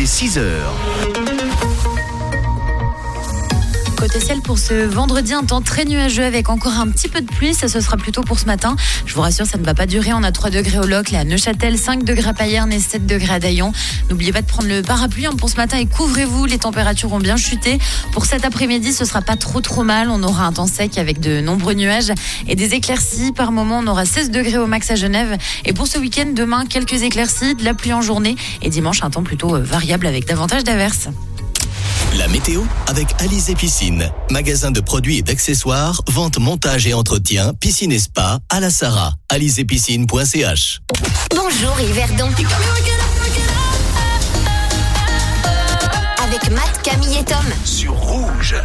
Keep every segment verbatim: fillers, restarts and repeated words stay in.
est six heures. Côté ciel pour ce vendredi, un temps très nuageux avec encore un petit peu de pluie. Ça, ce sera plutôt pour ce matin. Je vous rassure, ça ne va pas durer. On a trois degrés au Locle et à Neuchâtel, cinq degrés à Payerne et sept degrés à Daillon. N'oubliez pas de prendre le parapluie pour ce matin et couvrez-vous. Les températures ont bien chuté. Pour cet après-midi, ce sera pas trop trop mal. On aura un temps sec avec de nombreux nuages et des éclaircies. Par moment, on aura seize degrés au max à Genève. Et pour ce week-end, demain, quelques éclaircies, de la pluie en journée. Et dimanche, un temps plutôt variable avec davantage d'averses. La météo avec Alizé Piscine, magasin de produits et d'accessoires, vente, montage et entretien, piscine et spa à la Sarah. alizé piscine point c h. Bonjour Yverdon. Avec Matt, Camille et Tom. Sur Rouge.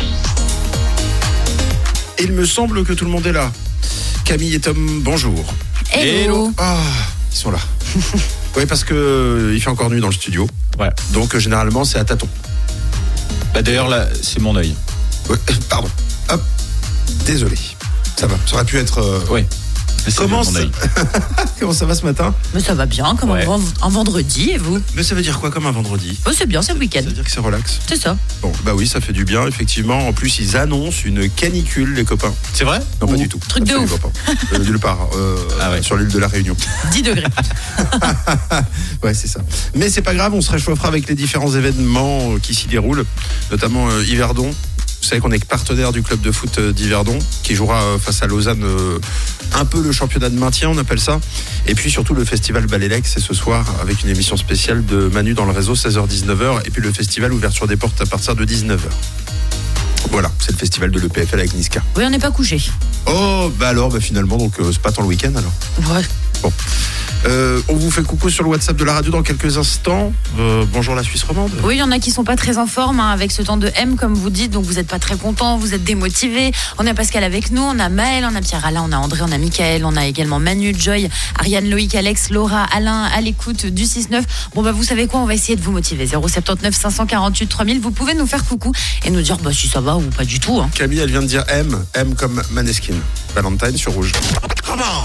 Il me semble que tout le monde est là. Camille et Tom, bonjour. Hello. Ah, ils sont là. Oui, parce que euh, il fait encore nuit dans le studio. Ouais. Donc euh, généralement c'est à tâtons. Bah d'ailleurs là, c'est mon œil. Ouais, pardon. Hop. Désolé. Ça va. Ça aurait pu être. Euh... Oui. Comment ça... Comment ça va ce matin? Mais ça va bien, comme ouais. un, un vendredi, et vous? Mais ça veut dire quoi comme un vendredi? Oh, c'est bien, c'est le week-end. Ça veut dire que c'est relax. C'est ça. Bon, bah oui, ça fait du bien, effectivement. En plus, ils annoncent une canicule, les copains. C'est vrai? Non, pas Ouh, du tout. truc de Absolument ouf. pas. Euh, nulle part. Euh, ah ouais. Sur l'île de la Réunion. dix degrés. Ouais, c'est ça. Mais c'est pas grave, on se réchauffera avec les différents événements qui s'y déroulent, notamment euh, Yverdon. Vous savez qu'on est partenaire du club de foot d'Yverdon qui jouera face à Lausanne euh, un peu le championnat de maintien, on appelle ça. Et puis surtout le festival Balélex, c'est ce soir avec une émission spéciale de Manu dans le réseau, seize heures dix-neuf heures. Et puis le festival ouverture des portes à partir de dix-neuf heures. Voilà, c'est le festival de l'E P F L avec Niska. Oui, on n'est pas couché. Oh, bah alors, bah finalement, donc euh, c'est pas tant le week-end alors. Ouais. Bon. Euh, on vous fait coucou sur le WhatsApp de la radio dans quelques instants. Euh, bonjour la Suisse romande. Oui, il y en a qui sont pas très en forme hein, avec ce temps de M, comme vous dites, donc vous n'êtes pas très contents, vous êtes démotivés. On a Pascal avec nous, on a Maël, on a Pierre-Alain, on a André, on a Mickaël, on a également Manu, Joy, Ariane, Loïc, Alex, Laura, Alain, à l'écoute du six neuf. Bon bah vous savez quoi, on va essayer de vous motiver. zéro sept neuf cinq cent quarante-huit trois mille, vous pouvez nous faire coucou et nous dire bah si ça va ou pas du tout. Hein. Camille, elle vient de dire M, M comme Maneskin. Valentine sur Rouge. Come on.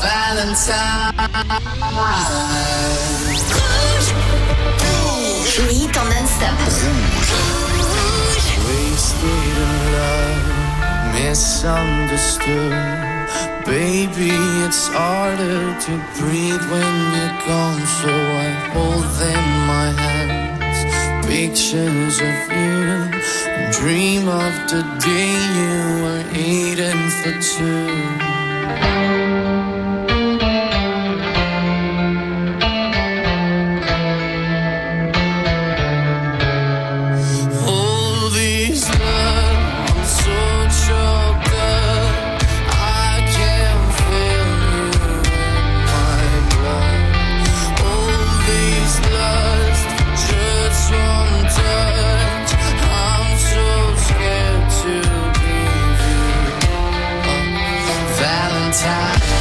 Le hit en non-stop. Wasted in love, misunderstood. Baby, it's harder to breathe when you're gone. So I hold in my hands pictures of you. Dream of the day you were eating for two. Time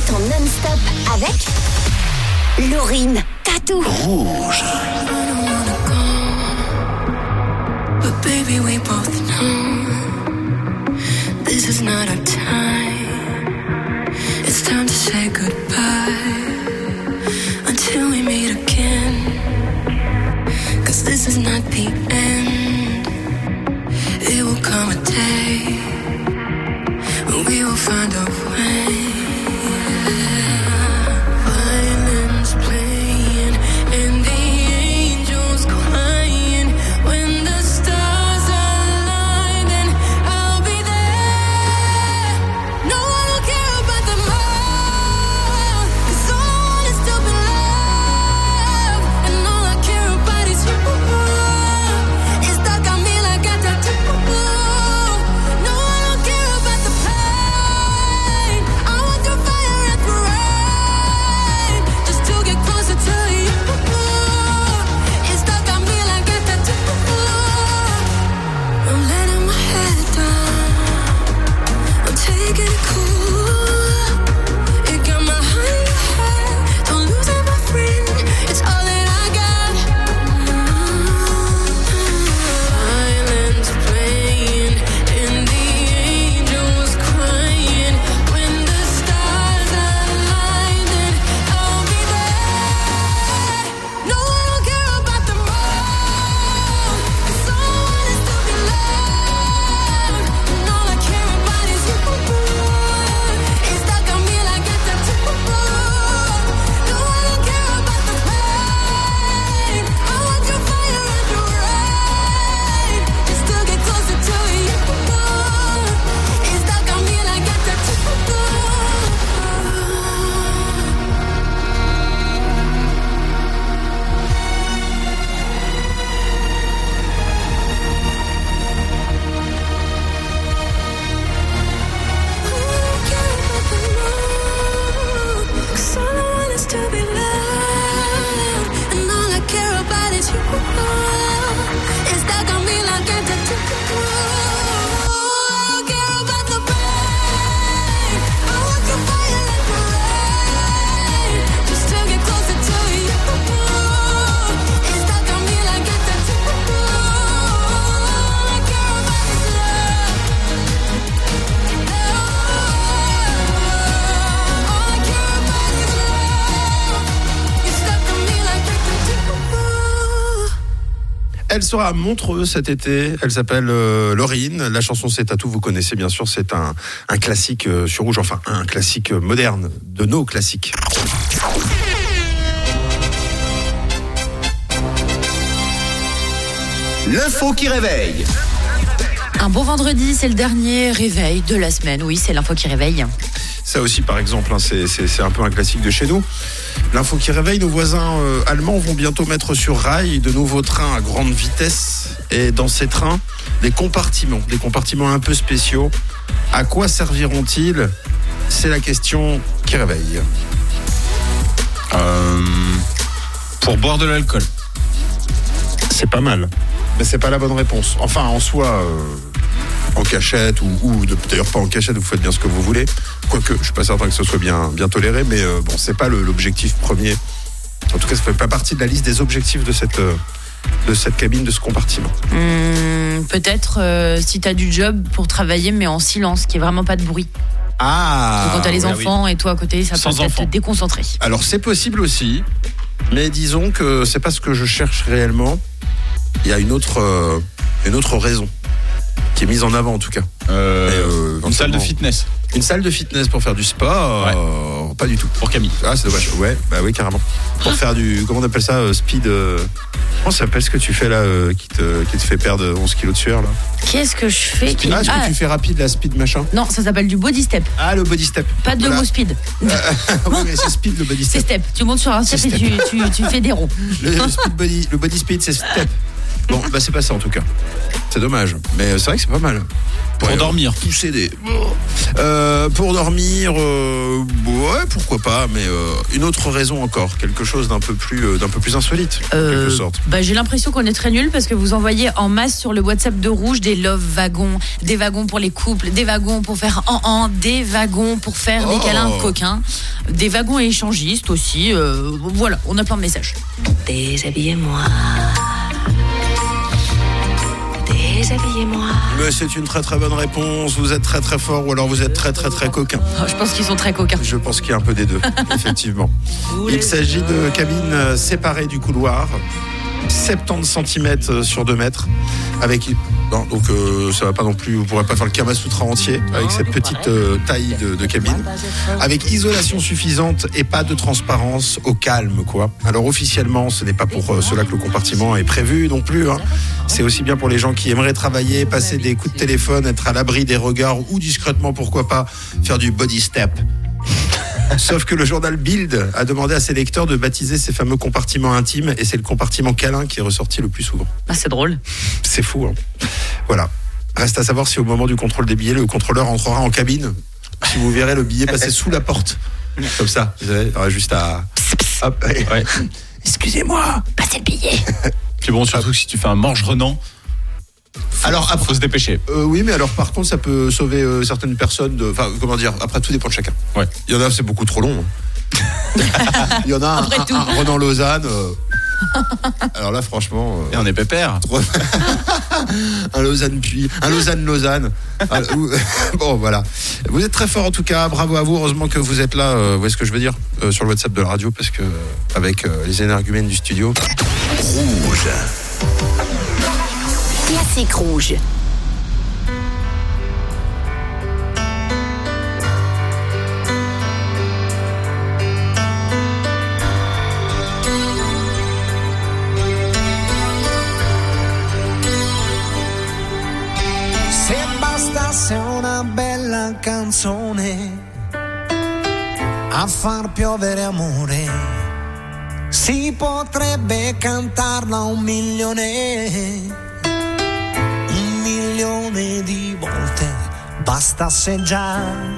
hits en non-stop avec Lauryn, Tattoo. Rouge. But baby, we both know this is not our time. It's time to say goodbye until we meet again. 'Cause this is not the end. It will come a day when we will find a way. Violins playing and the angels crying. When the stars align, then I'll be there. No one will care about the more, 'cause all I want is to be loved, and all I care about is you. It's stuck on me like a tattoo. No one will care about the pain. I want through fire and through rain, just to get closer to you. It's stuck on me like a tattoo. I'm letting my head down. I'm taking it cool. It got my heart in your head. Don't lose it, my friend. It's all that I got. Violins playing and the angels crying. When the stars align, then I'll be there. No one will care about the more, 'cause all I want is to be loved, and all I care about is you. It's stuck on me like a tattoo. No one will care about the pain. I want your fire and your rain, just to get closer to you. It's stuck on me like a tattoo. Cause all I want is to be loved, and all I care about is you. It's stuck on me like a tattoo. I don't care about the pain. I want your fire and your rain, just to get closer to you. It's stuck on me like a tattoo. All I care about is love. All I care about is love. It's stuck on me like a tattoo. Elle sera à Montreux cet été. Elle s'appelle euh, Lauryn. La chanson C'est Tattoo, vous connaissez bien sûr. C'est un, un classique euh, sur Rouge. Enfin, un classique euh, moderne de nos classiques. L'info qui réveille. Un bon vendredi, c'est le dernier réveil de la semaine. Oui, c'est l'info qui réveille. Ça aussi, par exemple, hein, c'est, c'est, c'est un peu un classique de chez nous. L'info qui réveille, nos voisins euh, allemands vont bientôt mettre sur rail de nouveaux trains à grande vitesse. Et dans ces trains, des compartiments, des compartiments un peu spéciaux. À quoi serviront-ils ? C'est la question qui réveille. Euh, pour boire de l'alcool. C'est pas mal, mais c'est pas la bonne réponse. Enfin, en soi, euh, en cachette ou, ou de, d'ailleurs pas en cachette, vous faites bien ce que vous voulez. Quoique, je suis pas certain que ce soit bien, bien toléré, mais euh, bon, c'est pas le, l'objectif premier. En tout cas, ça fait pas partie de la liste des objectifs de cette, euh, de cette cabine, de ce compartiment. Hum, peut-être euh, si t'as du job pour travailler, mais en silence, qu'il n'y ait vraiment pas de bruit. Ah. Parce que quand t'as les ouais, enfants oui. et toi à côté, ça Sans peut peut-être enfants. te déconcentrer. Alors c'est possible aussi, mais disons que c'est pas ce que je cherche réellement. Il y a une autre, euh, une autre raison qui est mise en avant en tout cas. Euh, Et, euh, une salle de notamment- fitness Une salle de fitness pour faire du spa, Ouais. euh, pas du tout. pour Camille. Ah c'est dommage. Ouais, bah oui carrément. Pour faire du, comment on appelle ça, euh, speed. Euh, comment ça s'appelle ce que tu fais là, euh, qui te, qui te fait perdre onze kilos de sueur là. Qu'est-ce que je fais qui... Ah, est-ce Ah, que tu fais rapide la speed machin? non, ça s'appelle du body step. Ah le body step. Pas de Voilà. le mot speed. Oui, mais c'est speed le body C'est step. step. Tu montes sur un step C'est et tu, tu, tu fais des ronds. Le, le speed body, le body speed c'est step. Bon, bah c'est pas ça en tout cas. C'est dommage. Mais c'est vrai que c'est pas mal. Pour Ouais, dormir. Pousser des. Euh, pour dormir, euh, ouais, pourquoi pas. Mais euh, une autre raison encore, quelque chose d'un peu plus, euh, d'un peu plus insolite, en Euh, quelque sorte. bah, j'ai l'impression qu'on est très nuls parce que vous envoyez en masse sur le WhatsApp de Rouge des love wagons, des wagons pour les couples, des wagons pour faire en-en, des wagons pour faire Oh. des câlins coquins, des wagons échangistes aussi. euh, voilà, on a plein de messages. Déshabillez-moi. Déshabillez-moi. Mais c'est une très très bonne réponse. Vous êtes très très fort ou alors vous êtes très très très coquin. Oh, je pense qu'ils sont très coquins. Je pense qu'il y a un peu des deux, effectivement. Il s'agit de cabines euh, séparées du couloir, soixante-dix centimètres sur deux mètres, avec non, donc euh, ça va pas non plus, vous pourrez pas faire le Kama Sutra entier avec cette petite euh, taille de, de cabine, avec isolation suffisante et pas de transparence, au calme quoi. Alors officiellement, ce n'est pas pour euh, cela que le compartiment est prévu non plus. Hein. C'est aussi bien pour les gens qui aimeraient travailler, passer des coups de téléphone, être à l'abri des regards ou discrètement, pourquoi pas, faire du body step. Sauf que le journal Bild a demandé à ses lecteurs de baptiser ces fameux compartiments intimes et c'est le compartiment câlin qui est ressorti le plus souvent. Ah, c'est drôle. C'est fou, hein. Voilà. Reste à savoir si au moment du contrôle des billets, le contrôleur entrera en cabine. Si vous verrez le billet passer sous la porte. Comme ça. Vous savez, il y aura juste à... Hop. Ouais. Excusez-moi. Passez le billet. Puis bon, surtout que si tu fais un manche renant, Alors après, faut se dépêcher. Euh, oui, mais alors par contre, ça peut sauver euh, certaines personnes. De, enfin, comment dire, après, tout dépend de chacun. Ouais. Il y en a, c'est beaucoup trop long. hein. Il y en a un, Après un, tout. un Renan Lausanne. euh, alors là, franchement. euh, Et on est pépère. trop- un Lausanne puis un Lausanne Lausanne. Ah, ou- bon, voilà. Vous êtes très fort en tout cas. Bravo à vous. Heureusement que vous êtes là. Euh, vous voyez ce que je veux dire euh, sur le WhatsApp de la radio, parce que euh, avec euh, les énergumènes du studio. Rouge. Classique rouge. Se bastasse una bella canzone a far piovere amore, si potrebbe cantarla un milione, un milione di volte, bastasse già,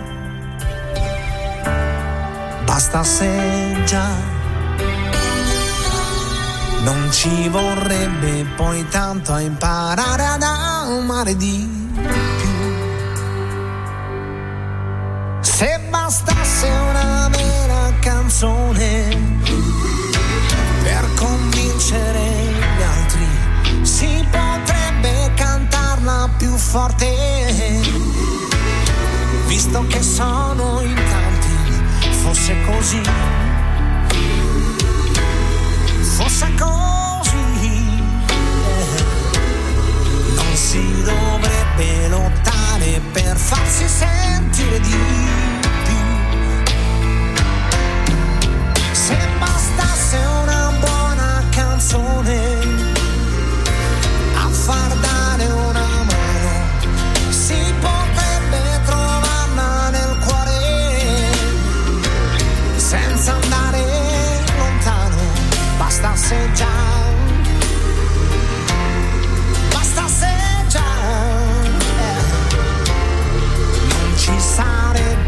bastasse già. Non ci vorrebbe poi tanto a imparare ad amare di più. Se bastasse una vera canzone per convincere gli altri, si potrebbe cantarla più forte, visto che sono in tanti, fosse così. Fosse così, non si dovrebbe lottare per farsi sentire di più. Se bastasse una buona canzone a far dare una mano, si potrebbe trovarla nel cuore senza andare lontano. Bastasse già, bastasse già, eh. Non ci sarebbe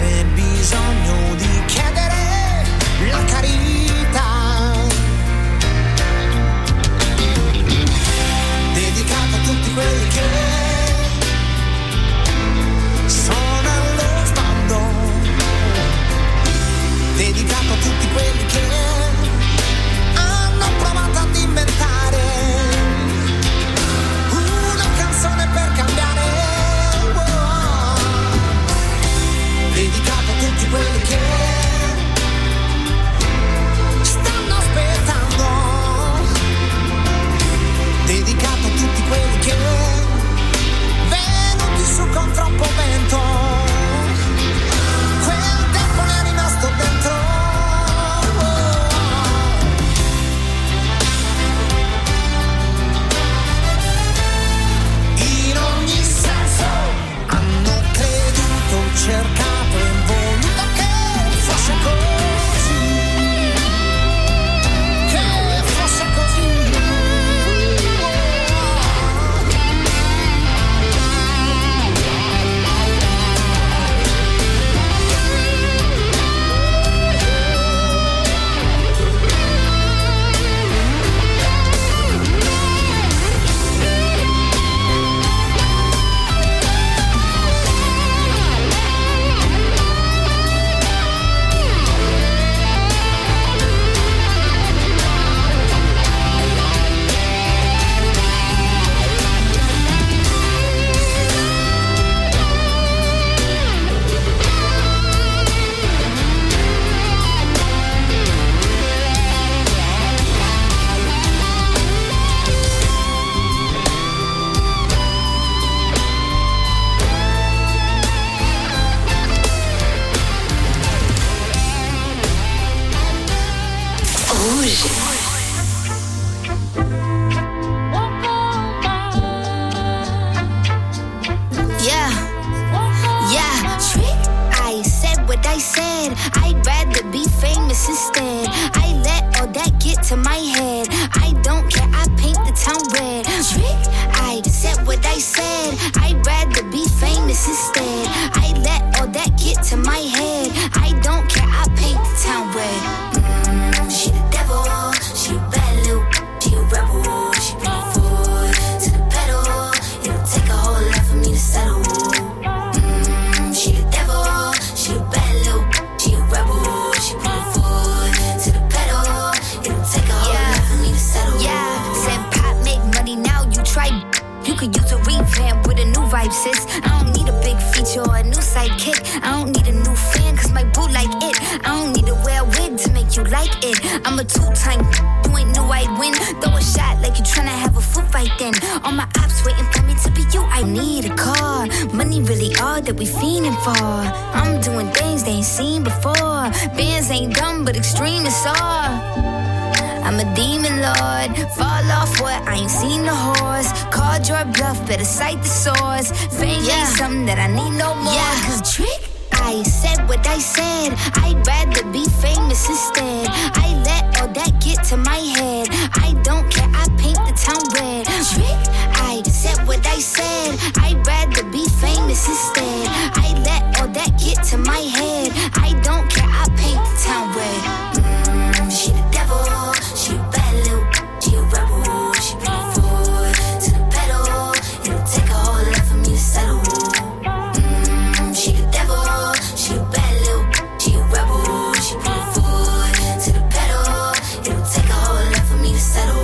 famous instead. I let all that get to my head. I don't care, I paint the town red. Trick, I said what I said. I'd rather be famous instead. I let all that get to my head. I don't care, I paint the town red. Mm, she the devil, she a bad little, she a rebel. She bring it forward to the pedal. It'll take a whole lot for me to settle. Mm, she the devil, she a bad little, she a rebel. She bring it forward to the pedal. It'll take a whole yeah. lot for me to settle. Yeah, said pop make money now. You try. You could use a revamp with a new vibe, sis. I don't need a big feature or a new sidekick. I don't need a new fan, cause my boo like it. I don't need to wear a wig to make you like it. I'm a two-time, you ain't knew I'd win. Throw a shot like you tryna have a foot fight then. All my ops waiting for me to be you. I need a car. Money really all that we fiending for. I'm doing things they ain't seen before. Bands ain't dumb, but extreme is all. I'm a demon lord, fall off what I ain't seen the horse. Called your bluff, better cite the source. Fame yeah. ain't something that I need no more. Yeah. Cause trick, I said what I said. I'd rather be famous instead. I let all that get to my head. I don't care, I paint the town red. Trick, I said what I said. I'd rather be famous instead. I let all that get to my head. I don't care, I paint the town red. Mm, she the devil. She a bad little, she a rebel. She bring it forward to the pedal. It'll take a whole lot for me to settle. Mm, she the devil, she a bad little, she a rebel. She bring it forward to the pedal. It'll take a whole lot for me to settle.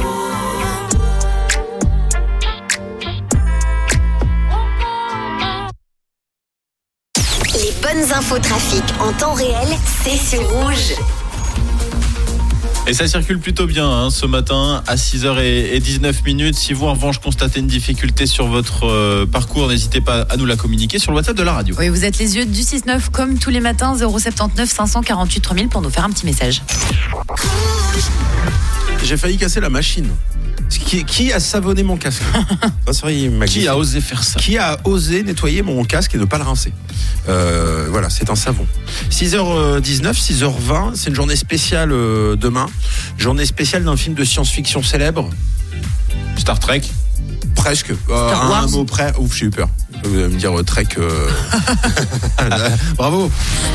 Les bonnes infos trafic en temps réel, c'est sur Rouge. Et ça circule plutôt bien hein, ce matin à six heures dix-neuf minutes. Si vous en revanche constatez une difficulté sur votre euh, parcours, n'hésitez pas à nous la communiquer sur le WhatsApp de la radio. Oui, vous êtes les yeux du six neuf comme tous les matins, zéro sept neuf cinq cent quarante-huit trois mille pour nous faire un petit message. J'ai failli casser la machine. Qui, qui a savonné mon casque? Oh, sorry, Qui a osé faire ça? Qui a osé nettoyer mon casque et ne pas le rincer? euh, Voilà, c'est un savon. six heures dix-neuf, six heures vingt, c'est une journée spéciale euh, demain. Journée spéciale d'un film de science-fiction célèbre. Star Trek. Presque. Euh, Star Wars. Un mot près. Ouf, j'ai eu peur. Vous allez me dire euh, Trek. Euh... Bravo.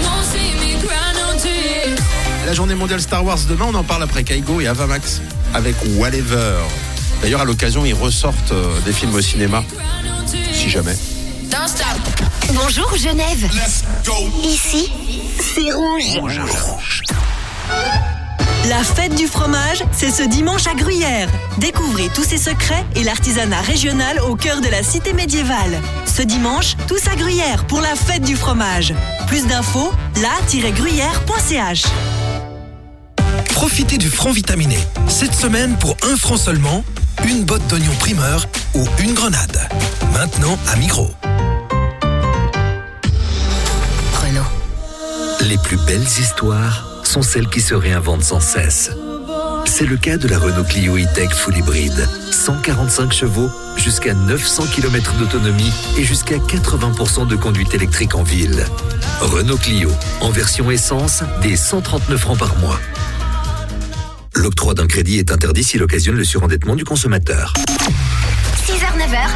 La journée mondiale Star Wars demain, on en parle après Kaigo et Avamax avec Whatever. D'ailleurs, à l'occasion, ils ressortent euh, des films au cinéma, si jamais. Bonjour Genève. Ici, c'est Rouge. La fête du fromage, c'est ce dimanche à Gruyère. Découvrez tous ses secrets et l'artisanat régional au cœur de la cité médiévale. Ce dimanche, tous à Gruyère pour la fête du fromage. Plus d'infos, la tiret gruyère point c h. Profitez du franc vitaminé. Cette semaine, pour un franc seulement, une botte d'oignon primeur ou une grenade. Maintenant à Migros. Renault. Les plus belles histoires sont celles qui se réinventent sans cesse. C'est le cas de la Renault Clio E-Tech Full Hybride. cent quarante-cinq chevaux, jusqu'à neuf cents kilomètres d'autonomie et jusqu'à quatre-vingts pour cent de conduite électrique en ville. Renault Clio, en version essence, dès cent trente-neuf francs par mois. L'octroi d'un crédit est interdit s'il occasionne le surendettement du consommateur. six heures neuf heures.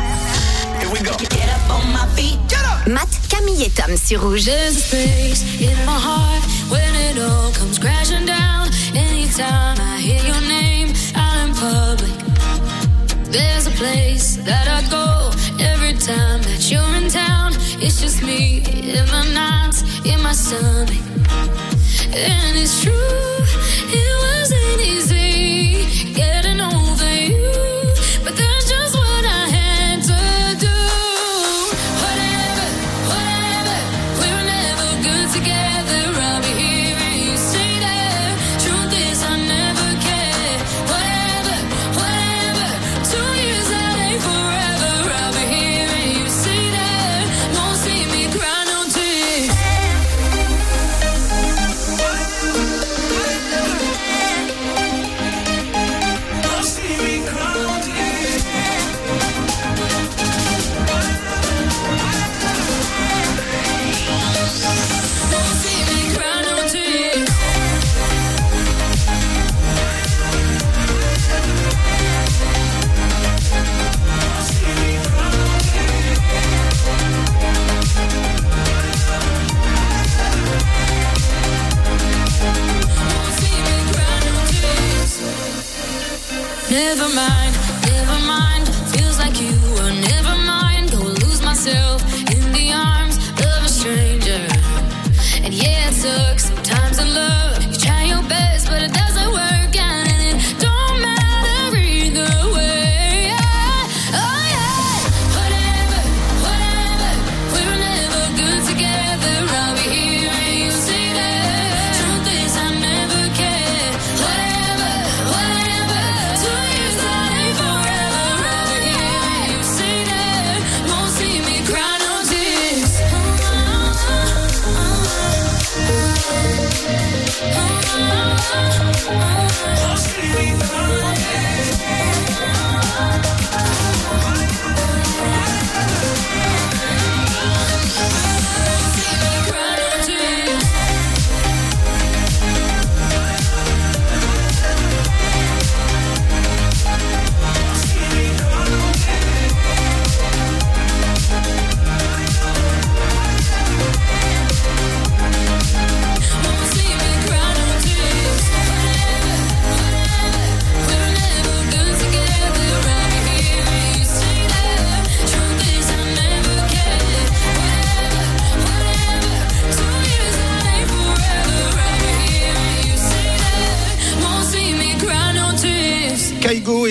Matt, Camille et Tom sur Rouge. There's a space in my heart when it all comes crashing down. Anytime I hear your name out in public, there's a place that I go every time that you're in town. It's just me in my nights, in my stomach. And it's true, it wasn't easy getting over you, but that's just what I had to do. Whatever, whatever, we were never good together. I'll be here and you stay there. Truth is I never cared. Whatever, whatever, two years that ain't forever. I'll be here and you stay there. Won't see me cry no tears.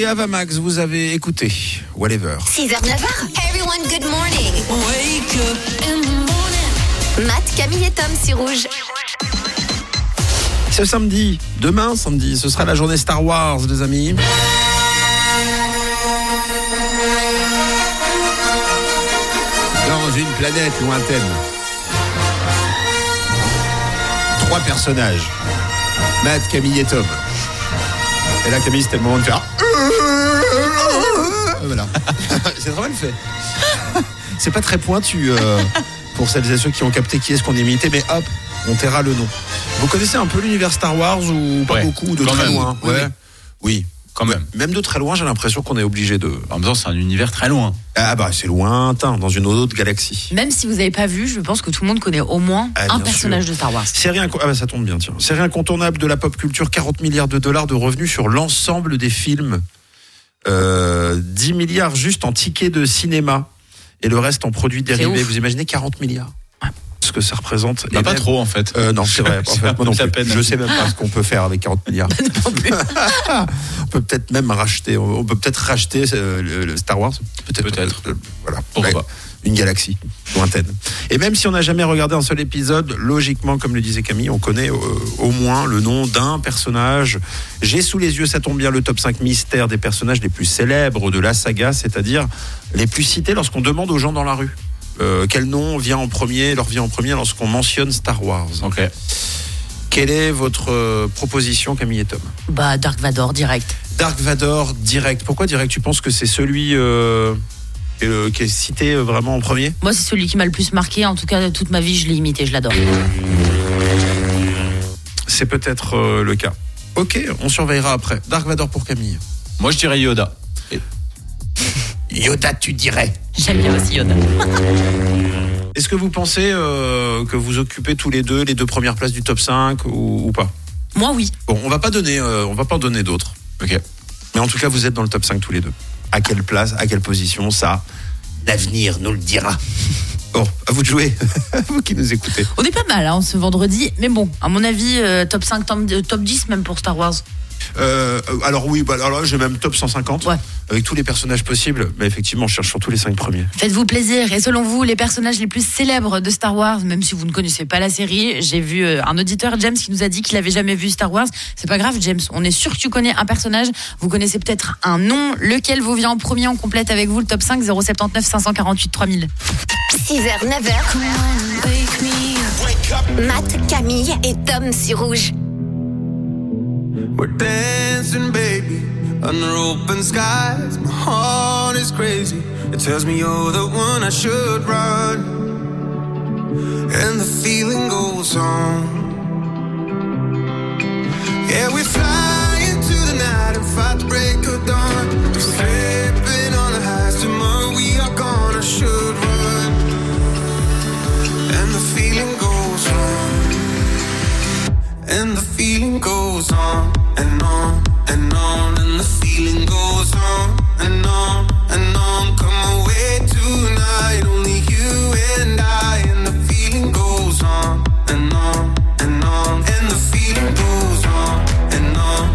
et Ava Max, vous avez écouté Whatever. six heures neuf heures. Hey everyone, good morning. Wake up in the morning. Matt, Camille et Tom sur Rouge. Ce samedi, demain samedi, ce sera la journée Star Wars, les amis. Dans une planète lointaine. Trois personnages. Matt, Camille et Tom. Et là, Camille, c'était le moment de faire... Voilà. C'est très mal fait. C'est pas très pointu euh, pour celles et ceux qui ont capté qui est-ce qu'on imitait, mais hop, on taira le nom. Vous connaissez un peu l'univers Star Wars ou pas ouais, beaucoup, de quand très même. loin? Oui, Ouais. Oui. Quand même. Même de très loin, j'ai l'impression qu'on est obligé de... En même temps, c'est un univers très loin. Ah bah, c'est lointain, dans une autre galaxie. Même si vous n'avez pas vu, je pense que tout le monde connaît au moins Ah, un bien personnage sûr. de Star Wars. Série inco- ah bah, ça tombe bien, tiens. Série incontournable de la pop culture, quarante milliards de dollars de revenus sur l'ensemble des films. Euh, dix milliards juste en tickets de cinéma et le reste en produits dérivés. ouf. Vous imaginez quarante milliards? Ce que ça représente. Bah, Et pas même- trop en fait. Euh, non, c'est vrai. En C'est fait, un moi non peu la plus. peine. Je sais même pas ce qu'on peut faire avec quarante milliards. On peut peut-être même racheter. On peut peut-être racheter euh, le, le Star Wars. Peut-être. Peut-être. Euh, voilà. Pourquoi Ouais. pas. Une galaxie lointaine. Et même si on n'a jamais regardé un seul épisode, logiquement, comme le disait Camille, on connaît euh, au moins le nom d'un personnage. J'ai sous les yeux, ça tombe bien, le top cinq mystères des personnages les plus célèbres de la saga, c'est-à-dire les plus cités lorsqu'on demande aux gens dans la rue. Euh, quel nom vient en premier, leur vient en premier lorsqu'on mentionne Star Wars. Ok. Quelle est votre euh, proposition, Camille et Tom? Bah, Dark Vador, direct. Dark Vador, direct. Pourquoi direct? Tu penses que c'est celui euh, qui, est, euh, qui est cité euh, vraiment en premier? Moi, c'est celui qui m'a le plus marqué. En tout cas, toute ma vie, je l'ai imité, je l'adore. C'est peut-être euh, le cas. Ok, on surveillera après. Dark Vador pour Camille. Moi, je dirais Yoda. Yoda, tu dirais. J'aime bien aussi Yoda. Est-ce que vous pensez euh, que vous occupez tous les deux les deux premières places du top cinq ou, ou pas? Moi, oui. Bon, on va pas donner, euh, on va pas en donner d'autres. Ok. Mais en tout cas, vous êtes dans le top cinq tous les deux. À quelle place, à quelle position, ça, l'avenir nous le dira. Bon, à vous de jouer, vous qui nous écoutez. On est pas mal hein, ce vendredi. Mais bon, à mon avis, euh, top cinq, top, top dix même pour Star Wars. Euh, alors oui, bah, alors là, j'ai même top cent cinquante, Ouais. avec tous les personnages possibles. Mais effectivement, je cherche surtout les cinq premiers. Faites-vous plaisir. Et selon vous, les personnages les plus célèbres de Star Wars, même si vous ne connaissez pas la série, j'ai vu euh, un auditeur, James, qui nous a dit qu'il avait jamais vu Star Wars. C'est pas grave, James. On est sûr que tu connais un personnage. Vous connaissez peut-être un nom. Lequel vous vient en premier? On complète avec vous le top cinq, zéro sept neuf cinq cent quarante-huit trois mille. six heures, neuf heures. Matt, Camille et Tom sur Rouge. We're dancing, baby, under open skies. My heart is crazy. It tells me you're the one I should run. And the feeling goes on. Yeah, we fly into the night and fight the break of dawn. We're slipping on the highs. Tomorrow we are gone. I should run. And the feeling goes on. And the feeling goes on and on and on. And the feeling goes on and on and on. Come away tonight, only you and I. And the feeling goes on and on and on. And the feeling goes on and on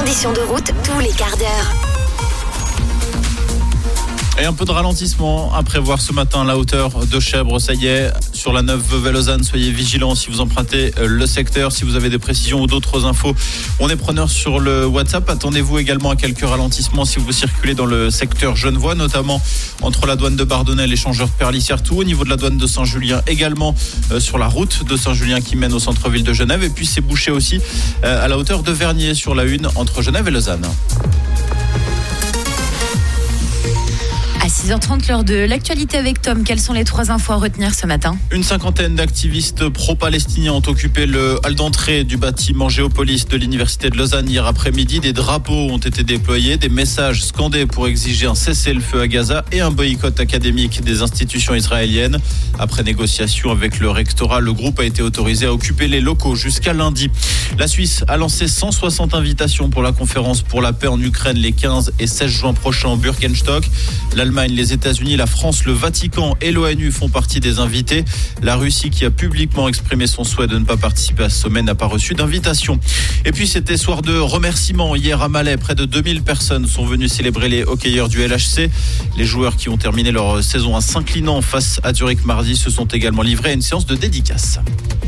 conditions de route tous les quarts d'heure. Et un peu de ralentissement à prévoir ce matin à la hauteur de Chèvre. Ça y est, sur la neuf Vevey-Lausanne, soyez vigilants si vous empruntez le secteur. Si vous avez des précisions ou d'autres infos, on est preneur sur le WhatsApp. Attendez-vous également à quelques ralentissements si vous circulez dans le secteur genevois, notamment entre la douane de Bardonnay et l'échangeur de Perly-Certoux. Au niveau de la douane de Saint-Julien, également euh, sur la route de Saint-Julien qui mène au centre-ville de Genève. Et puis c'est bouché aussi euh, à la hauteur de Vernier sur la une entre Genève et Lausanne. À six heures trente, l'heure de l'actualité avec Tom. Quelles sont les trois infos à retenir ce matin ? Une cinquantaine d'activistes pro-palestiniens ont occupé le hall d'entrée du bâtiment Géopolis de l'Université de Lausanne hier après-midi. Des drapeaux ont été déployés, des messages scandés pour exiger un cessez-le-feu à Gaza et un boycott académique des institutions israéliennes. Après négociation avec le rectorat, le groupe a été autorisé à occuper les locaux jusqu'à lundi. La Suisse a lancé cent soixante invitations pour la conférence pour la paix en Ukraine les quinze et seize juin prochains au Birkenstock. L'Allemagne, les États-Unis, la France, le Vatican et l'ONU font partie des invités. La Russie, qui a publiquement exprimé son souhait de ne pas participer à ce sommet, n'a pas reçu d'invitation. Et puis c'était soir de remerciements hier à Malais. Près de deux mille personnes sont venues célébrer les hockeyeurs du L H C. Les joueurs qui ont terminé leur saison à s'inclinant face à Zurich mardi se sont également livrés à une séance de dédicace.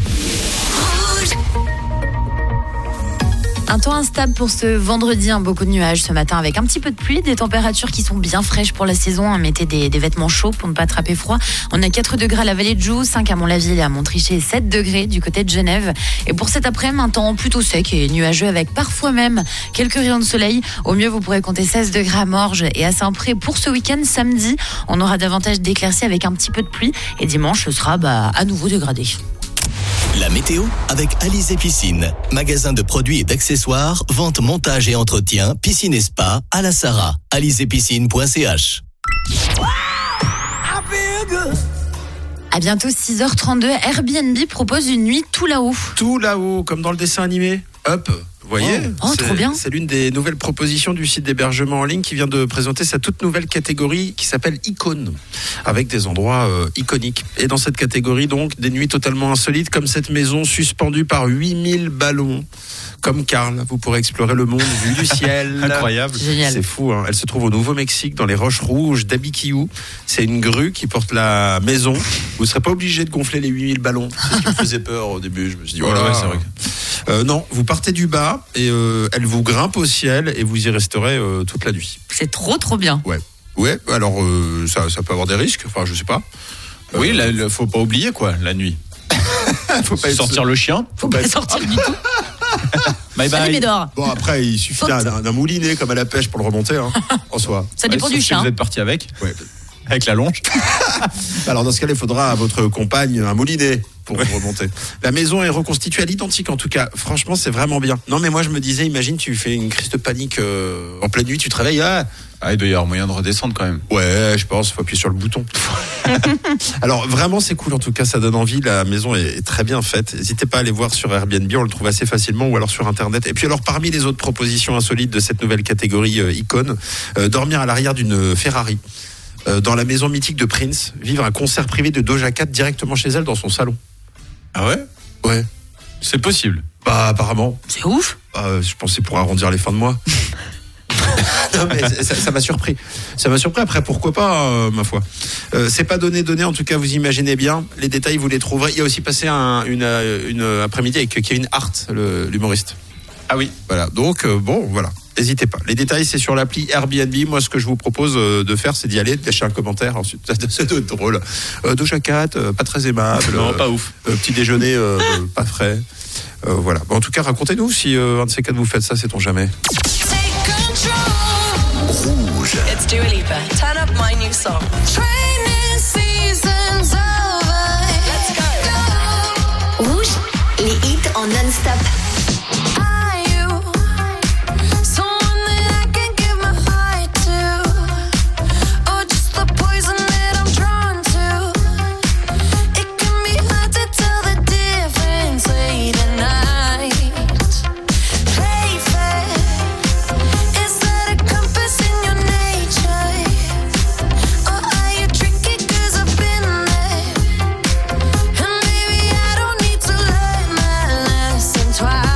Un temps instable pour ce vendredi, hein, beaucoup de nuages ce matin avec un petit peu de pluie, des températures qui sont bien fraîches pour la saison. Hein, mettez des, des vêtements chauds pour ne pas attraper froid. On a quatre degrés à la vallée de Joux, cinq à Mont-la-Ville et à Montricher et sept degrés du côté de Genève. Et pour cet après-midi, un temps plutôt sec et nuageux avec parfois même quelques rayons de soleil. Au mieux, vous pourrez compter seize degrés à Morges et à Saint-Pré. Pour ce week-end, samedi, on aura davantage d'éclaircies avec un petit peu de pluie. Et dimanche, ce sera bah, à nouveau dégradé. La météo avec Alizé Piscine, magasin de produits et d'accessoires, vente, montage et entretien, piscine et spa à la Sarah. alizé piscine point c h. À bientôt six heures trente-deux, Airbnb propose une nuit tout là-haut. Tout là-haut, comme dans le dessin animé. Hop, vous voyez, oh, oh, trop bien. C'est l'une des nouvelles propositions du site d'hébergement en ligne qui vient de présenter sa toute nouvelle catégorie qui s'appelle Icône, avec des endroits euh, iconiques. Et dans cette catégorie, donc, des nuits totalement insolites, comme cette maison suspendue par huit mille ballons. Comme Karl, vous pourrez explorer le monde vu du ciel. Incroyable. Génial. C'est fou, hein. Elle se trouve au Nouveau-Mexique, dans les roches rouges d'Abiquiu. C'est une grue qui porte la maison. Vous ne serez pas obligé de gonfler les huit mille ballons. C'est ce qui me faisait peur au début. Je me suis dit, voilà, ouais, c'est vrai. Euh, non, vous partez du bas et euh, elle vous grimpe au ciel et vous y resterez euh, toute la nuit. C'est trop trop bien. Ouais, ouais. Alors euh, ça, ça peut avoir des risques. Enfin, je sais pas. Euh, Oui, il faut pas oublier quoi, la nuit. faut pas sortir être... le chien. Faut pas sortir du tout. Bye bye. Salut Médor. Bon, après, il suffit d'un, d'un moulinet comme à la pêche pour le remonter, hein, en soi. Ça dépend Ouais, du si chien. Vous êtes parti avec. Ouais. Avec la longe. Alors dans ce cas-là, il faudra à votre compagne un moulinet pour ouais. remonter. La maison est reconstituée à l'identique en tout cas. Franchement, c'est vraiment bien. Non mais moi je me disais, imagine tu fais une crise de panique euh, en pleine nuit, tu te réveilles. Ah, ah il doit y avoir moyen de redescendre quand même. Ouais, je pense, il faut appuyer sur le bouton. Alors vraiment c'est cool en tout cas, ça donne envie. La maison est très bien faite. N'hésitez pas à aller voir sur Airbnb, on le trouve assez facilement ou alors sur internet. Et puis alors parmi les autres propositions insolites de cette nouvelle catégorie euh, icône, euh, dormir à l'arrière d'une Ferrari. Euh, dans la maison mythique de Prince, vivre un concert privé de Doja Cat directement chez elle dans son salon. Ah ouais ? Ouais. C'est possible. Bah apparemment. C'est ouf. Bah, je pensais pour arrondir les fins de mois. Non mais ça, ça m'a surpris. Ça m'a surpris. Après pourquoi pas, euh, ma foi. Euh, c'est pas donné donné. En tout cas, vous imaginez bien. Les détails, vous les trouverez. Il y a aussi passé un, une, une après-midi avec Kevin Hart, le, l'humoriste. Ah oui. Voilà. Donc euh, bon, voilà. N'hésitez pas. Les détails, c'est sur l'appli Airbnb. Moi, ce que je vous propose de faire, c'est d'y aller, de lâcher un commentaire. Ensuite, c'est drôle. Euh, Doja Cat, euh, pas très aimable. Non, euh, pas ouf. Euh, petit déjeuner, euh, pas frais. Euh, voilà. Bon, en tout cas, racontez-nous si euh, un de ces quatre vous faites ça, sait-on jamais. Rouge. It's Dua Lipa. Turn up my new song. Training season's over. Let's go. Rouge, les hits en non-stop. Are you someone that I can give my heart to? Or just the poison that I'm drawn to? It can be hard to tell the difference late at night. Play fair. Is that a compass in your nature? Or are you tricky 'cause I've been there? And maybe I don't need to learn my lesson twice.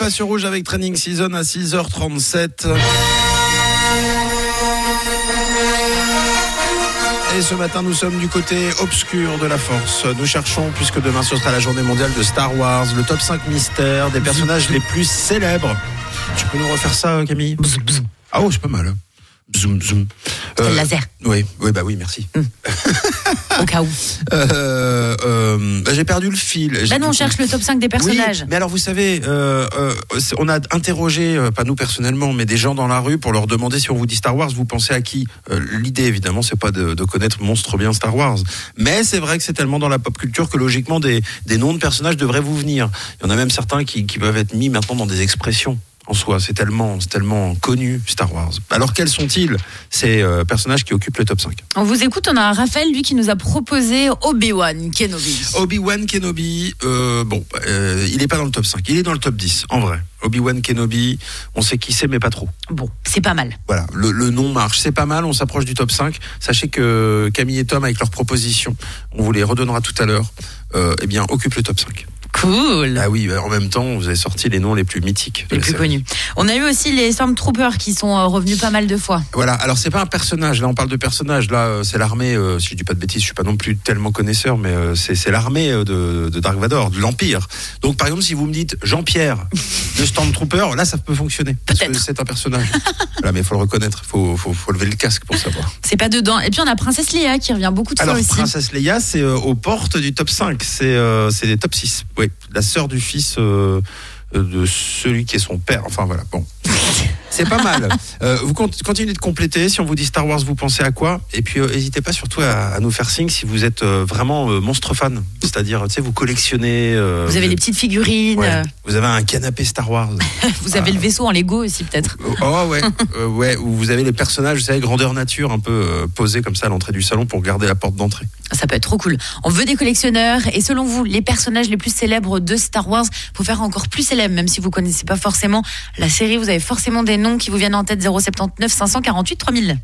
pas sur Rouge avec Training Season à six heures trente-sept. Et ce matin, nous sommes du côté obscur de la force. Nous cherchons, puisque demain ce sera la journée mondiale de Star Wars, le top cinq mystères des personnages les plus célèbres. Tu peux nous refaire ça, Camille ? Bzz, bzz. Ah oh, c'est pas mal. Zoom, zoom. C'est euh, le laser. Oui, oui, bah oui, merci. Mm. Au cas où. Euh, euh, bah j'ai perdu le fil. Bah non, on cherche le top cinq des personnages. Oui, mais alors vous savez, euh, euh, on a interrogé, euh, pas nous personnellement, mais des gens dans la rue pour leur demander si on vous dit Star Wars, vous pensez à qui ? euh, L'idée, évidemment, c'est pas de, de connaître monstre bien Star Wars. Mais c'est vrai que c'est tellement dans la pop culture que logiquement, des, des noms de personnages devraient vous venir. Il y en a même certains qui, qui peuvent être mis maintenant dans des expressions. En soi, c'est tellement, c'est tellement connu, Star Wars. Alors, quels sont-ils, ces euh, personnages qui occupent le top cinq ? On vous écoute, on a Raphaël, lui, qui nous a proposé Obi-Wan Kenobi. Obi-Wan Kenobi, euh, bon, euh, il n'est pas dans le top cinq, il est dans le top dix, en vrai. Obi-Wan Kenobi, on sait qui c'est, mais pas trop. Bon, c'est pas mal. Voilà, le, le nom marche, c'est pas mal, on s'approche du top cinq. Sachez que Camille et Tom, avec leurs propositions, on vous les redonnera tout à l'heure, euh, eh bien, occupent le top cinq. Cool. Ah oui, en même temps, vous avez sorti les noms les plus mythiques. Les plus série. Connus. On a eu aussi les Stormtroopers qui sont revenus pas mal de fois. Voilà, alors c'est pas un personnage, là on parle de personnage, là c'est l'armée, euh, si je dis pas de bêtises, je suis pas non plus tellement connaisseur, mais euh, c'est, c'est l'armée de, de Dark Vador, de l'Empire. Donc par exemple, si vous me dites Jean-Pierre, le Stormtrooper, là ça peut fonctionner. Parce Peut-être. que c'est un personnage. Voilà, mais il faut le reconnaître, il faut, faut, faut lever le casque pour savoir. C'est pas dedans. Et puis on a Princesse Leia qui revient beaucoup de fois alors, aussi. Princesse Leia, c'est euh, aux portes du top cinq, c'est, euh, c'est des top six. Oui, la sœur du fils euh, de celui qui est son père. Enfin voilà, bon. C'est pas mal. Euh, vous continuez de compléter. Si on vous dit Star Wars, vous pensez à quoi ? Et puis, n'hésitez euh, pas surtout à, à nous faire signe si vous êtes euh, vraiment euh, monstre fan. C'est-à-dire, tu sais, vous collectionnez. Euh, vous avez vous... les petites figurines. Ouais. Vous avez un canapé Star Wars. Vous avez ah. le vaisseau en Lego aussi, peut-être. Oh ouais, euh, ouais. Ou vous avez les personnages, vous savez, grandeur nature, un peu euh, posés comme ça à l'entrée du salon pour garder la porte d'entrée. Ça peut être trop cool. On veut des collectionneurs. Et selon vous, les personnages les plus célèbres de Star Wars, faut faire encore plus célèbres, même si vous connaissez pas forcément la série. Vous avez forcément des noms qui vous viennent en tête. Zéro sept neuf cinq cent quarante-huit trois mille.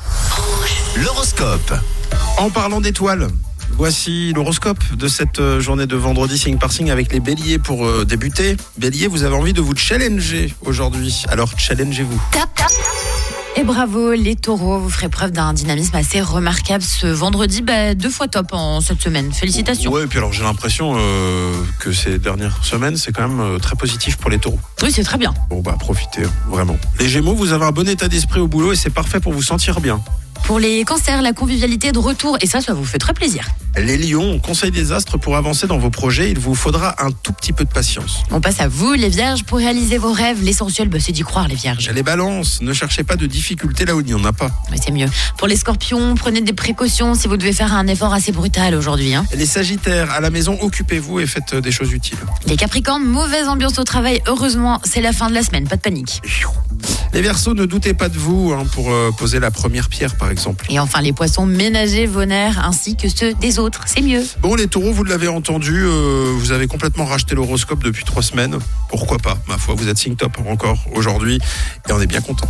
L'horoscope. En parlant d'étoiles, voici l'horoscope de cette journée de vendredi signe par signe avec les béliers pour euh, débuter. Bélier, vous avez envie de vous challenger aujourd'hui. Alors challengez-vous. Tap, tap. Et bravo les taureaux, vous ferez preuve d'un dynamisme assez remarquable ce vendredi, bah, deux fois top en cette semaine, félicitations. Ouais, et puis alors j'ai l'impression euh, que ces dernières semaines c'est quand même euh, très positif pour les taureaux. Oui, c'est très bien. Bon bah profitez, hein, vraiment. Les gémeaux, vous avez un bon état d'esprit au boulot et c'est parfait pour vous sentir bien. Pour les cancers, la convivialité de retour, et ça, ça vous fait très plaisir. Les lions, conseil des astres, pour avancer dans vos projets, il vous faudra un tout petit peu de patience. On passe à vous, les vierges, pour réaliser vos rêves. L'essentiel, bah, c'est d'y croire, les vierges. Les balances, ne cherchez pas de difficultés là où il n'y en a pas. Oui, c'est mieux. Pour les scorpions, prenez des précautions si vous devez faire un effort assez brutal aujourd'hui. Hein. Les sagittaires, à la maison, occupez-vous et faites des choses utiles. Les capricornes, mauvaise ambiance au travail. Heureusement, c'est la fin de la semaine, pas de panique. Les verseaux, ne doutez pas de vous hein, pour euh, poser la première pierre, par exemple. Et enfin, les poissons, ménagez vos nerfs ainsi que ceux des autres. C'est mieux. Bon, les taureaux, vous l'avez entendu, euh, vous avez complètement racheté l'horoscope depuis trois semaines. Pourquoi pas ? Ma foi, vous êtes signe top encore aujourd'hui et on est bien content.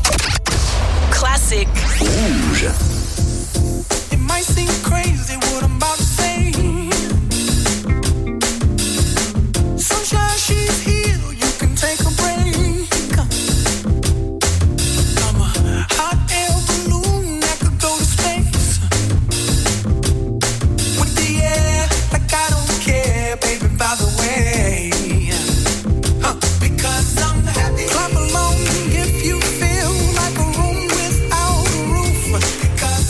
Classic. Rouge. It might seem crazy what I'm about to say. Sunshine, she's here. You can take a break. I'm a hot air balloon that could go to space. With the air, like I don't care, baby, by the way. Huh. Because I'm happy. Clap along if you feel like a room without a roof. Because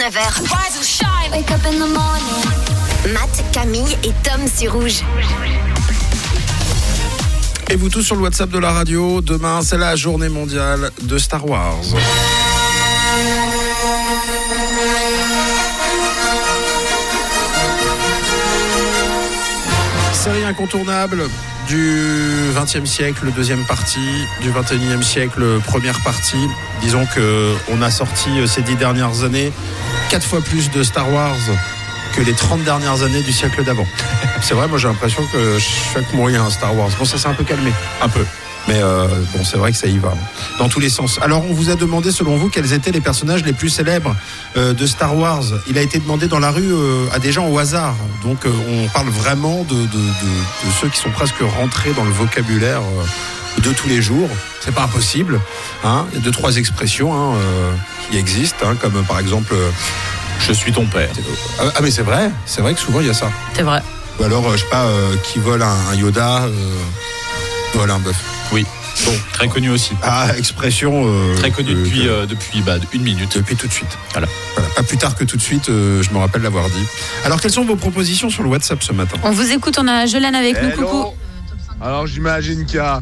neuf heures. Wake up in the morning. Matt, Camille et Tom sur Rouge. Et vous tous sur le WhatsApp de la radio, demain c'est la journée mondiale de Star Wars. Série incontournable du vingtième siècle, deuxième partie, du vingt et unième siècle, première partie. Disons qu'on a sorti ces dix dernières années quatre fois plus de Star Wars que les trente dernières années du siècle d'avant. C'est vrai, moi j'ai l'impression que chaque mois il y a un Star Wars. Bon, ça s'est un peu calmé, un peu. Mais euh, bon, c'est vrai que ça y va, dans tous les sens. Alors, on vous a demandé, selon vous, quels étaient les personnages les plus célèbres euh, de Star Wars. Il a été demandé dans la rue euh, à des gens au hasard. Donc, euh, on parle vraiment de, de, de, de ceux qui sont presque rentrés dans le vocabulaire euh, de tous les jours. C'est pas impossible. Hein. Il y a deux, trois expressions hein, euh, qui existent, hein, comme par exemple... Euh, je suis ton père. Ah, mais c'est vrai, c'est vrai que souvent il y a ça. C'est vrai. Ou alors, euh, je sais pas, euh, qui vole un, un Yoda, euh, vole un bœuf. Oui, bon, très connu aussi. Ah, expression... Euh, très connu euh, depuis, que, euh, depuis bah, une minute. Depuis tout de suite. Voilà. Voilà. Pas plus tard que tout de suite, euh, je me rappelle l'avoir dit. Alors, quelles sont vos propositions sur le WhatsApp ce matin ? On vous écoute, on a Jolane avec Hello. nous, coucou. Alors, j'imagine qu'il y a...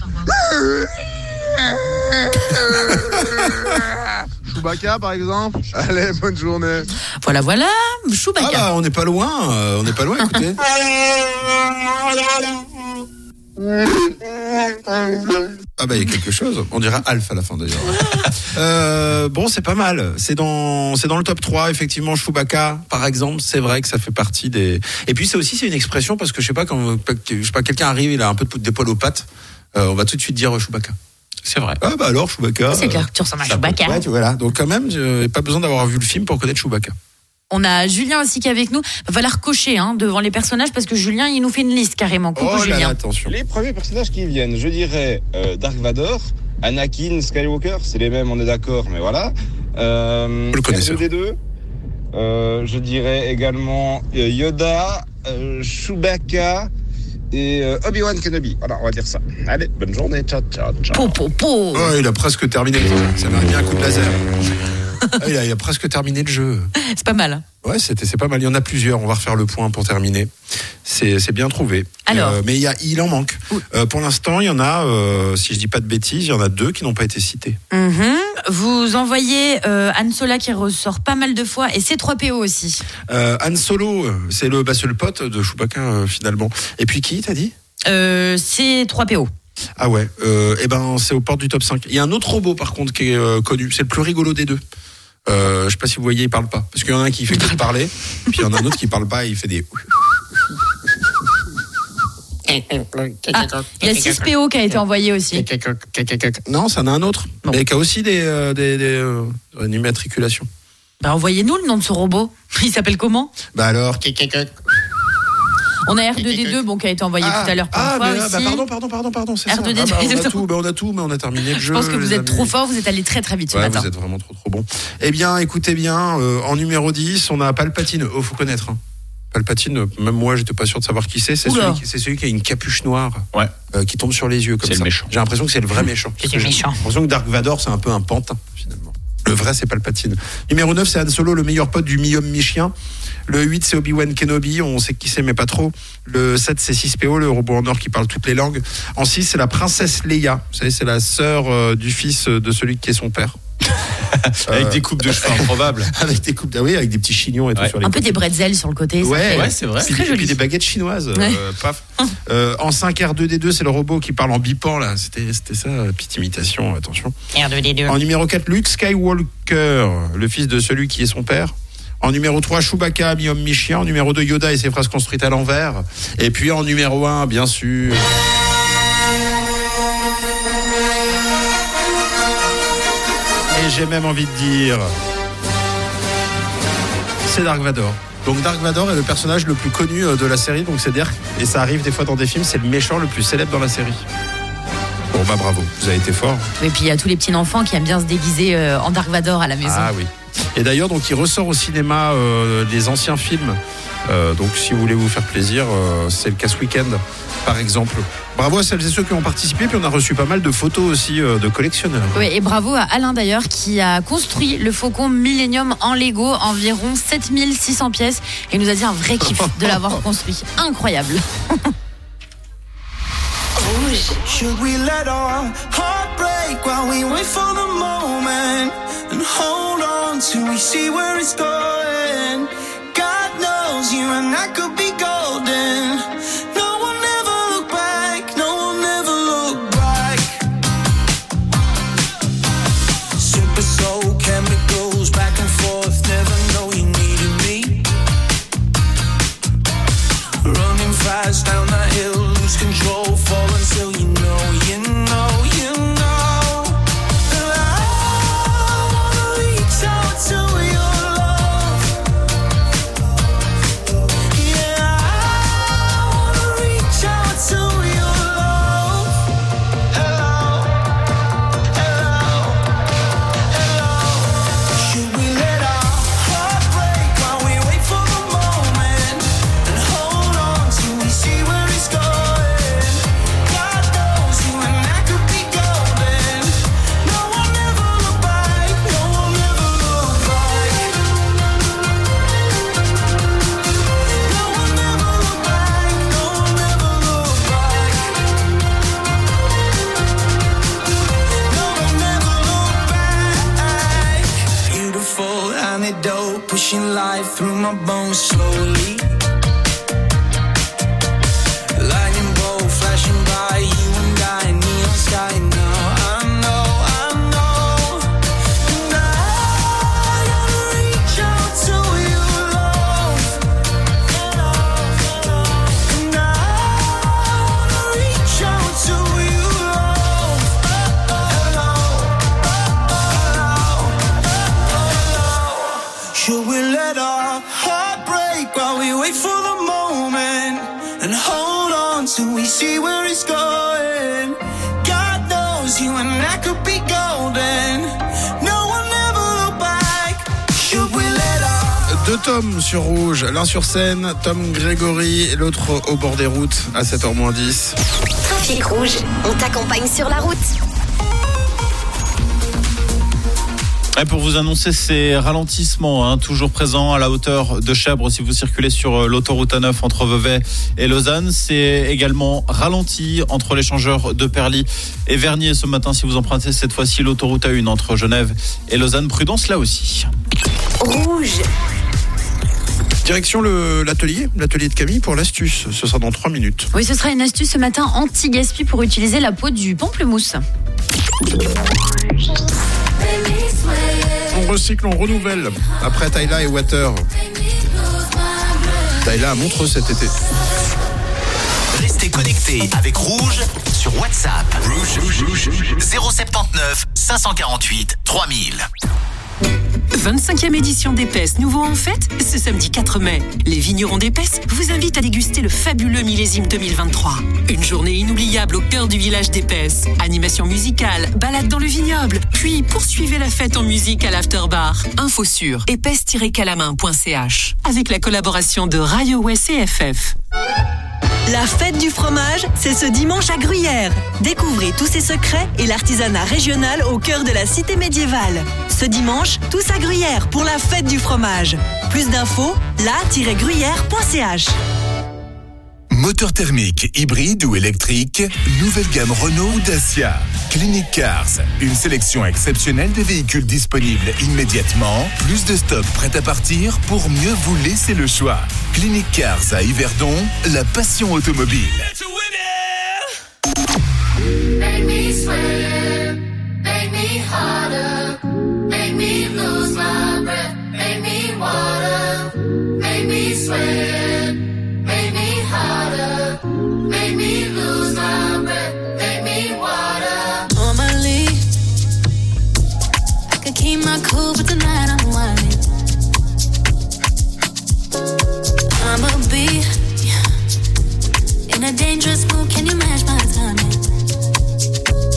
Chewbacca, par exemple. Allez, bonne journée. Voilà, voilà, Chewbacca. Ah bah, on n'est pas loin, euh, on n'est pas loin, écoutez. Ah bah il y a quelque chose, on dirait Alf à la fin d'ailleurs. euh, bon c'est pas mal, c'est dans, c'est dans le top trois effectivement. Chewbacca par exemple, c'est vrai que ça fait partie des... Et puis c'est aussi c'est une expression parce que je sais pas quand je sais pas, quelqu'un arrive, il a un peu de, des poils aux pattes, euh, on va tout de suite dire Chewbacca. C'est vrai. Ah bah alors Chewbacca. C'est clair que tu ressembles à Chewbacca. Ouais, voilà, donc quand même, j'ai pas besoin d'avoir vu le film pour connaître Chewbacca. On a Julien aussi qui est avec nous. Va falloir cocher hein, devant les personnages parce que Julien, il nous fait une liste carrément. Coucou oh là Julien. là, attention. Les premiers personnages qui viennent, je dirais euh, Dark Vador, Anakin Skywalker, c'est les mêmes, on est d'accord, mais voilà. Euh, le connaissez. R deux D deux, euh, je dirais également euh, Yoda, euh, Chewbacca et euh, Obi-Wan Kenobi. Voilà, on va dire ça. Allez, bonne journée, ciao, ciao, ciao. Po, po, po. Oh, il a presque terminé. Ça m'a mis un coup de laser. Ah, il, a, il a presque terminé le jeu. C'est pas mal. Ouais, c'était, c'est pas mal. Il y en a plusieurs. On va refaire le point pour terminer. C'est, c'est bien trouvé. Alors. Euh, mais il, y a, il en manque. Oui. Euh, pour l'instant, il y en a, euh, si je dis pas de bêtises, il y en a deux qui n'ont pas été cités. Mm-hmm. Vous envoyez euh, Anne Sola qui ressort pas mal de fois et C trois P O aussi. Euh, Han Solo, c'est le, bah, c'est le pote de Chewbacca euh, finalement. Et puis qui, t'as dit euh, C trois P O. Ah ouais, euh, et ben c'est aux portes du top cinq. Il y a un autre robot par contre qui est euh, connu, c'est le plus rigolo des deux. Euh, je sais pas si vous voyez, il parle pas. Parce qu'il y en a un qui fait que de parler, puis il y en a un autre qui parle pas et il fait des... Ah, il y a six P O qui a été envoyé aussi. Non, ça en a un autre. Non. Et qui a aussi des, euh, des, des euh, une immatriculation. Bah envoyez-nous le nom de ce robot. Il s'appelle comment ? Bah alors... On a R deux D deux bon, qui a été envoyé ah, tout à l'heure pour ah, une fois mais, aussi. Bah, pardon, pardon, pardon, pardon, c'est R deux D deux. ça. Ah, bah, on, a tout, bah, on a tout, mais on a terminé le jeu. Je pense que vous êtes amis. trop fort, vous êtes allé très très vite ce ouais, matin. Vous êtes vraiment trop trop bon. Eh bien, écoutez bien, euh, en numéro dix, on a Palpatine. Oh, faut connaître. Hein. Palpatine, même moi, j'étais pas sûr de savoir qui c'est. C'est celui, qui, c'est celui qui a une capuche noire ouais. euh, qui tombe sur les yeux comme c'est ça. Le méchant. J'ai l'impression que c'est le vrai méchant. C'est le méchant. J'ai l'impression que Dark Vador, c'est un peu un pantin, finalement. Le vrai, c'est Palpatine. Numéro neuf, c'est Han Solo, le meilleur pote du mi-homme mi-chien. Le huit, c'est Obi-Wan Kenobi, on sait qui c'est, mais pas trop. Le sept, c'est six P O, le robot en or qui parle toutes les langues. En six, c'est la princesse Leia. Vous savez, c'est la sœur euh, du fils de celui qui est son père. Avec euh, des coupes de cheveux improbables. Avec des coupes, ah oui, avec des petits chignons et tout ouais. sur les Un côtés. peu des bretzels sur le côté. Ouais, fait... ouais c'est vrai. C'est très et joli. puis des baguettes chinoises. Ouais. Euh, paf. euh, en cinq, R deux D deux, c'est le robot qui parle en bipant, là. C'était, c'était ça, petite imitation, attention. R deux D deux. En numéro quatre, Luke Skywalker, le fils de celui qui est son père. En numéro trois, Chewbacca, mi-homme, mi-chien. En numéro deux, Yoda et ses phrases construites à l'envers. Et puis en numéro un, bien sûr... Et j'ai même envie de dire... C'est Dark Vador. Donc Dark Vador est le personnage le plus connu de la série, donc c'est dire, et ça arrive des fois dans des films, c'est le méchant le plus célèbre dans la série. Bon bah bravo, vous avez été fort. Et puis il y a tous les petits enfants qui aiment bien se déguiser euh, en Dark Vador à la maison. Ah oui. Et d'ailleurs, donc il ressort au cinéma euh, des anciens films. Euh, donc si vous voulez vous faire plaisir, euh, c'est le cas ce week-end, par exemple. Bravo à celles et ceux qui ont participé. Puis on a reçu pas mal de photos aussi euh, de collectionneurs. Oui, et bravo à Alain d'ailleurs qui a construit le Faucon Millennium en Lego, environ sept mille six cents pièces. Et il nous a dit un vrai kiff de l'avoir construit. Incroyable. Should we let our heart break while we wait for the moment and hold on till we see where it's going? God knows you and I could be golden. No one ever look back, no one ever look back. Super soul chemicals back and forth, never know you needed me. Running fast down that hill, lose control, fall until you know, you know, you know that I wanna reach out to your love. Yeah, I wanna reach out to your love. Hello, hello, hello. Should we let our heart break while we wait for the moment and hold on till we see where it's going? Pushing life through my bones slowly. Lightning bolt flashing by, you and I, neon sky. Now I know, I know. And I gotta reach out to your love. And I wanna reach out to your love. Hello, hello, hello. Should we let our heart break while we wait for the moment and hold on till we see where it's going? God knows you and I could be golden. No one ever look back. Should we let our... Deux tomes sur Rouge, l'un sur scène, Tom Grégory, et l'autre au bord des routes à sept heures moins dix. Trafic Rouge, on t'accompagne sur la route. Et pour vous annoncer ces ralentissements, hein, toujours présents à la hauteur de Chèvre si vous circulez sur l'autoroute A neuf entre Vevey et Lausanne. C'est également ralenti entre l'échangeur de Perly et Vernier ce matin si vous empruntez cette fois-ci l'autoroute A un entre Genève et Lausanne. Prudence là aussi. Rouge. Direction le, l'atelier, l'atelier de Camille pour l'astuce. Ce sera dans trois minutes. Oui, ce sera une astuce ce matin anti-gaspi pour utiliser la peau du pamplemousse. On recycle, on renouvelle. Après Tyla et Water. Tyla à Montreux cet été. Restez connectés avec Rouge sur WhatsApp. Rouge, zéro sept neuf cinq cent quarante-huit trois mille. vingt-cinquième édition d'Épaisse, nouveau en fête, ce samedi quatre mai. Les vignerons d'Épaisse vous invitent à déguster le fabuleux millésime deux mille vingt-trois. Une journée inoubliable au cœur du village d'Épaisse. Animation musicale, balade dans le vignoble, puis poursuivez la fête en musique à l'afterbar. Info sur épaisse tiret calamin point c h avec la collaboration de Rayo West et F F. La fête du fromage, c'est ce dimanche à Gruyère. Découvrez tous ses secrets et l'artisanat régional au cœur de la cité médiévale. Ce dimanche, tous à Gruyère pour la fête du fromage. Plus d'infos, la tiret gruyère point c h. Moteur thermique, hybride ou électrique, nouvelle gamme Renault ou Dacia. Clinic Cars, une sélection exceptionnelle de véhicules disponibles immédiatement. Plus de stock prêt à partir pour mieux vous laisser le choix. Clinic Cars à Yverdon, la passion automobile. Make me sweat, make me harder, make me lose my breath, make me water, make me sweat, make me harder, make me lose my breath, make me water. Normally, I could keep my cool, but tonight I'm whining. I'ma be in a dangerous mood, can you match my timing?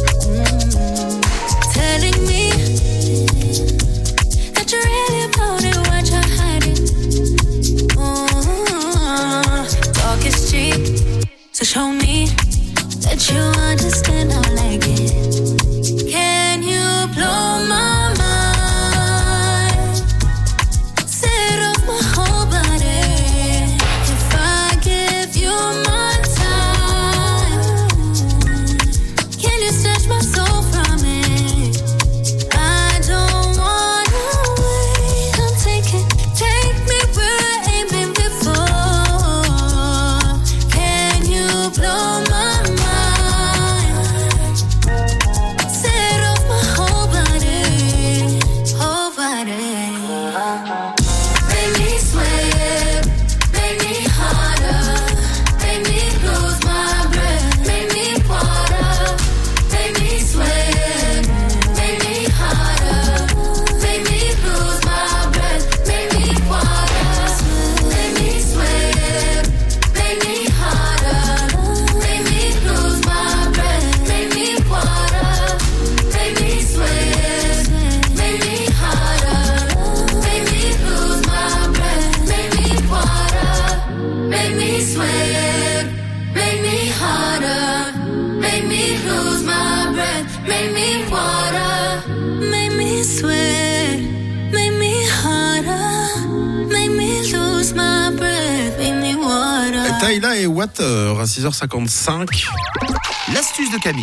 Laila et Water à six heures cinquante-cinq. L'astuce de Camille.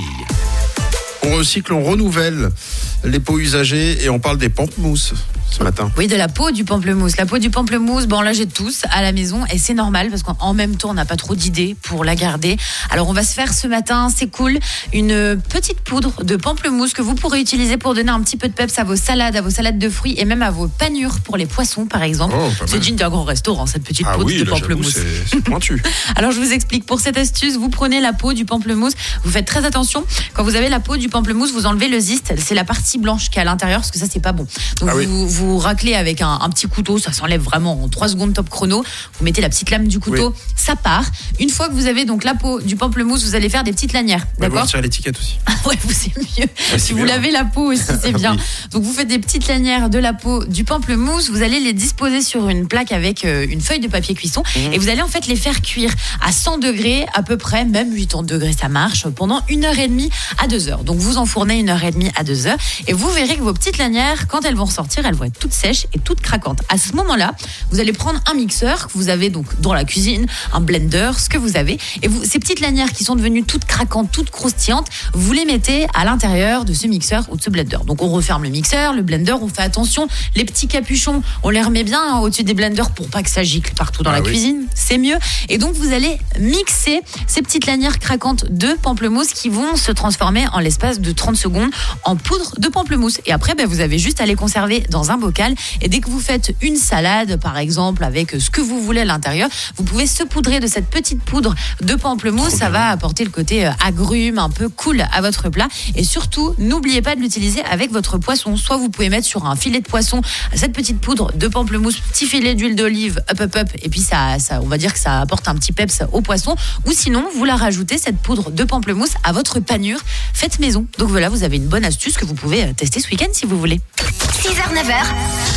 On recycle, on renouvelle les pots usagés et on parle des pamplemousses ce matin. Oui, de la peau du pamplemousse. La peau du pamplemousse, bon, on la jette tous à la maison et c'est normal parce qu'en même temps, on n'a pas trop d'idées pour la garder. Alors, on va se faire ce matin, c'est cool, une petite poudre de pamplemousse que vous pourrez utiliser pour donner un petit peu de peps à vos salades, à vos salades de fruits et même à vos panures pour les poissons, par exemple. Oh, c'est digne d'un grand restaurant, cette petite ah poudre oui, de là, pamplemousse. C'est, c'est pointu. Alors, je vous explique. Pour cette astuce, vous prenez la peau du pamplemousse. Vous faites très attention. Quand vous avez la peau du pamplemousse, vous enlevez le zeste. C'est la partie blanche qui est à l'intérieur parce que ça, c'est pas bon. Donc, Ah vous, oui. vous raclez avec un, un petit couteau. Ça s'enlève vraiment en trois secondes top chrono. Vous mettez la petite lame du couteau. Oui. Ça part. Une fois que vous avez donc la peau du pamplemousse, vous allez faire des petites lanières. On va D'accord? retirer l'étiquette aussi. Ouais, vous, c'est mieux. c'est si vous bien. lavez la peau aussi, c'est bien. Oui. Donc, vous faites des petites lanières de la peau du pamplemousse. Vous allez les disposer sur une plaque avec euh, une feuille de papier cuisson. Mmh. Et vous allez en fait les faire cuire à cent degrés à peu près, même quatre-vingts degrés, ça marche, pendant une heure et demie à deux heures. Donc, vous enfournez une heure et demie à deux heures. Et vous verrez que vos petites lanières, quand elles vont ressortir, elles vont être toutes sèches et toutes craquantes. À ce moment-là, vous allez prendre un mixeur que vous avez donc dans la cuisine, un blender, ce que vous avez. Et vous, ces petites lanières qui sont devenues toutes craquantes, toutes croustillantes, vous les mettez à l'intérieur de ce mixeur ou de ce blender. Donc, on referme le mixeur, le blender, on fait attention. Les petits capuchons, on les remet bien hein, au-dessus des blenders pour pas que ça gicle partout dans Ah la oui. cuisine. C'est mieux. Et donc, vous allez mixer ces petites lanières craquantes de pamplemousse qui vont se transformer en l'espace de trente secondes en poudre de pamplemousse. Et après, ben, vous avez juste à les conserver dans un bocal. Et dès que vous faites une salade, par exemple, avec ce que vous voulez à l'intérieur, vous pouvez saupoudrer de cette petite poudre de pamplemousse. Ça va apporter le côté euh, agrume, un peu cool à votre plat. Et surtout, n'oubliez pas de l'utiliser avec votre poisson. Soit vous pouvez mettre sur un filet de poisson cette petite poudre de pamplemousse, petit filet d'huile d'olive, up, up, up. Et puis, ça, ça, on va dire que ça apporte un petit peps au poisson. Ou sinon, vous la rajoutez, cette poudre de pamplemousse, à votre panure faite maison. Donc voilà, vous avez une bonne astuce que vous pouvez euh, tester ce week-end si vous voulez. six heures neuf heures.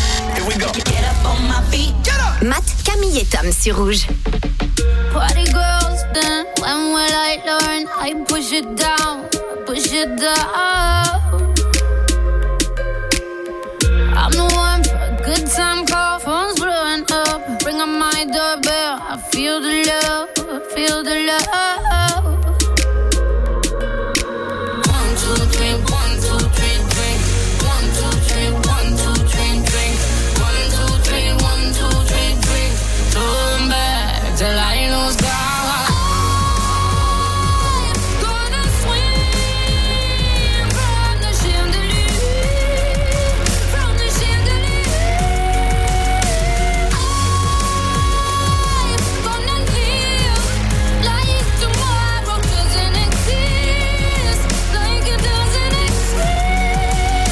Matt, Camille et Tom sur Rouge. Party girls, then when will I learn? I push it down, push it down. I'm the one for a good time call, phone's blowing up. Ring on my doorbell, I feel the love, I feel the love. One, two, three, one, two, three, drink. One, two, three, one, two, three, drink. One, two, three, one, two, three, drink. Turn back till I lose God. Gonna swim from the chandelier, from the chandelier. I'm gonna live like tomorrow doesn't exist, like it doesn't exist.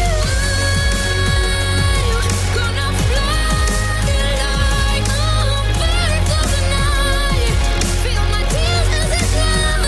I'm gonna fly like a bird of the night. Feel my tears as they fly.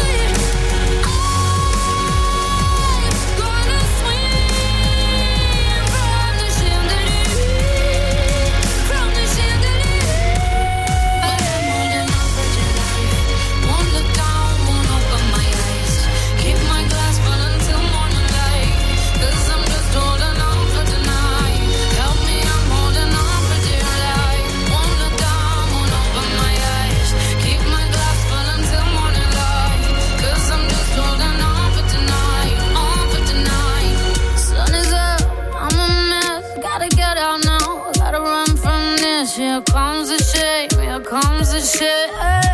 I'm gonna swim from the chandelier, from the chandelier. But I'm holding on for dear life. Won't look down, won't open my eyes. Keep my glass full until morning light. 'Cause I'm just holding on for tonight. Help me, I'm holding on for dear life. Won't look down, won't open my eyes. Keep my glass full until morning light. 'Cause I'm just holding on for tonight, on for tonight. Sun is up, I'm a mess. Gotta get out now, gotta run from this. Here comes the shame, here comes the shame.